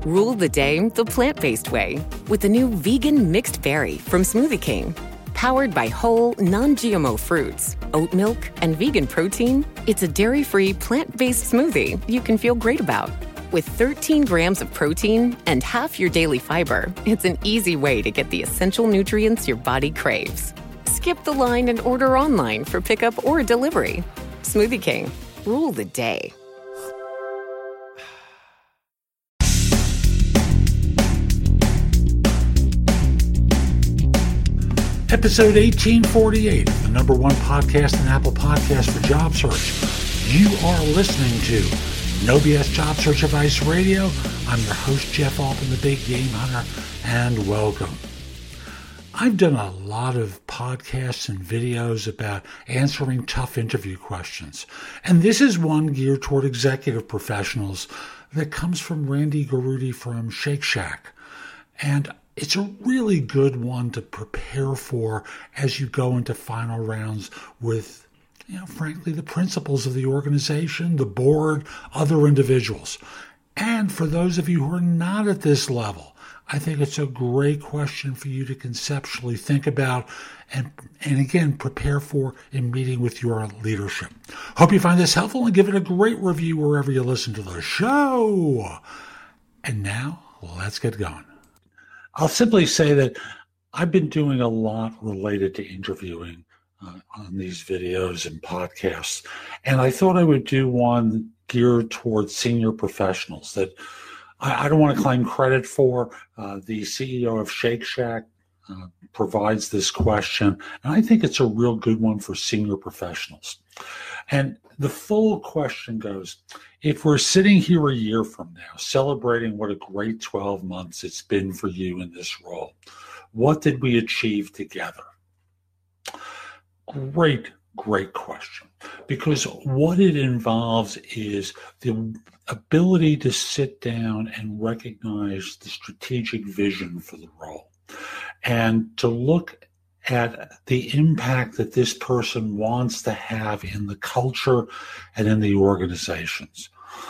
Rule the day the plant-based way with the new vegan mixed berry from Smoothie King. Powered by whole, non-GMO fruits, oat milk, and vegan protein, it's a dairy-free, plant-based smoothie you can feel great about. With 13 grams of protein and half your daily fiber, it's an easy way to get the essential nutrients your body craves. Skip the line and order online for pickup or delivery. Smoothie King. Rule the day. Episode 1848, the number one podcast in Apple Podcasts for job search. You are listening to No BS Job Search Advice Radio. I'm your host, Jeff Altman, the Big Game Hunter, and welcome. I've done a lot of podcasts and videos about answering tough interview questions, and this is one geared toward executive professionals that comes from Randy Garutti from Shake Shack. And it's a really good one to prepare for as you go into final rounds with, frankly, the principals of the organization, the board, other individuals. And for those of you who are not at this level, I think it's a great question for you to conceptually think about and again, prepare for in meeting with your leadership. Hope you find this helpful and give it a great review wherever you listen to the show. And now, let's get going. I'll simply say that I've been doing a lot related to interviewing on these videos and podcasts, and I thought I would do one geared towards senior professionals that I don't want to claim credit for. The CEO of Shake Shack provides this question, and I think it's a real good one for senior professionals. And the full question goes, if we're sitting here a year from now celebrating what a great 12 months it's been for you in this role, what did we achieve together? Great question. Because what it involves is the ability to sit down and recognize the strategic vision for the role and to look at the impact that this person wants to have in the culture and in the organizations,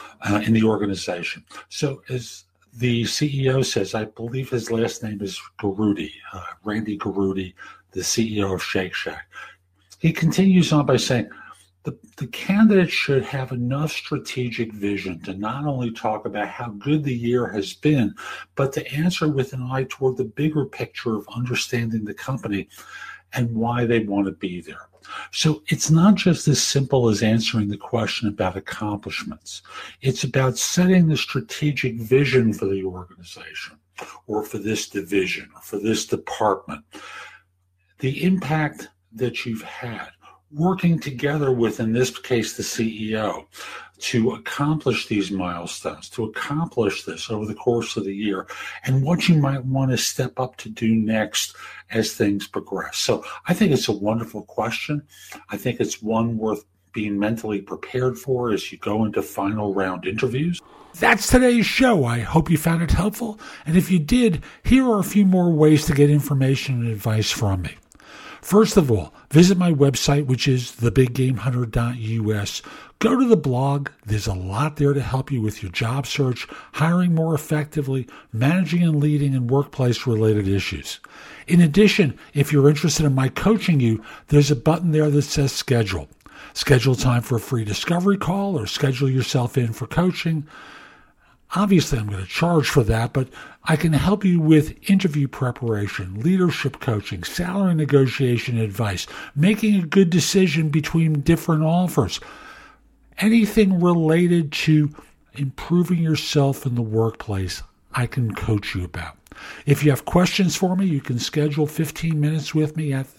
So as the CEO says, I believe his last name is Garutti, Randy Garutti, the CEO of Shake Shack. He continues on by saying, the candidate should have enough strategic vision to not only talk about how good the year has been, but to answer with an eye toward the bigger picture of understanding the company and why they want to be there. So it's not just as simple as answering the question about accomplishments. It's about setting the strategic vision for the organization or for this division or for this department. The impact that you've had working together with, in this case, the CEO, to accomplish these milestones, to accomplish this over the course of the year, and what you might want to step up to do next as things progress. So I think it's a wonderful question. I think it's one worth being mentally prepared for as you go into final round interviews. That's today's show. I hope you found it helpful. And if you did, here are a few more ways to get information and advice from me. First of all, visit my website, which is thebiggamehunter.us. Go to the blog. There's a lot there to help you with your job search, hiring more effectively, managing and leading in workplace-related issues. In addition, if you're interested in my coaching you, there's a button there that says schedule. Schedule time for a free discovery call or schedule yourself in for coaching. Obviously, I'm going to charge for that, but I can help you with interview preparation, leadership coaching, salary negotiation advice, making a good decision between different offers, anything related to improving yourself in the workplace, I can coach you about. If you have questions for me, you can schedule 15 minutes with me at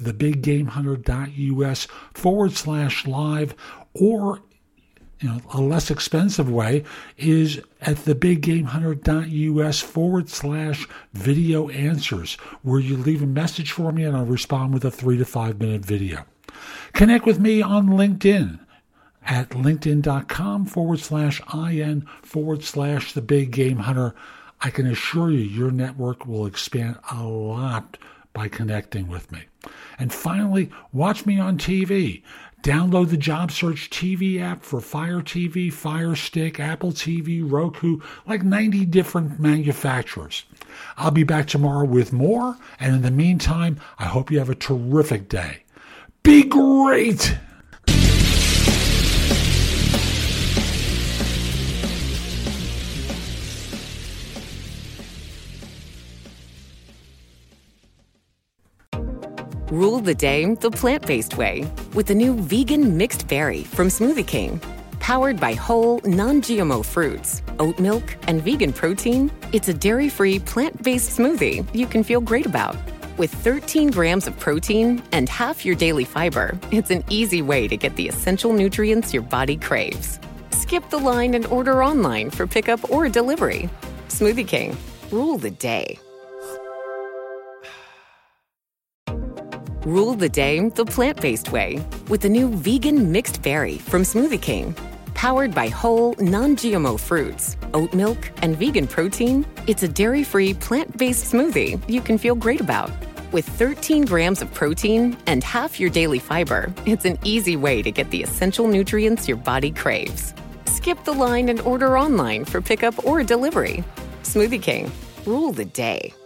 thebiggamehunter.us/live, or a less expensive way is at thebiggamehunter.us/video answers, where you leave a message for me and I'll respond with a 3 to 5 minute video. Connect with me on LinkedIn at linkedin.com/in/thebiggamehunter. I can assure you your network will expand a lot by connecting with me. And finally, watch me on TV. Download the JobSearch TV app for Fire TV, Fire Stick, Apple TV, Roku, like 90 different manufacturers. I'll be back tomorrow with more, and in the meantime, I hope you have a terrific day. Be great! Rule the day the plant-based way with the new vegan mixed berry from Smoothie King. Powered by whole, non-GMO fruits, oat milk, and vegan protein, it's a dairy-free, plant-based smoothie you can feel great about. With 13 grams of protein and half your daily fiber, it's an easy way to get the essential nutrients your body craves. Skip the line and order online for pickup or delivery. Smoothie King. Rule the day. Rule the day the plant-based way with the new vegan mixed berry from Smoothie King. Powered by whole, non-GMO fruits, oat milk, and vegan protein, it's a dairy-free, plant-based smoothie you can feel great about. With 13 grams of protein and half your daily fiber, it's an easy way to get the essential nutrients your body craves. Skip the line and order online for pickup or delivery. Smoothie King. Rule the day.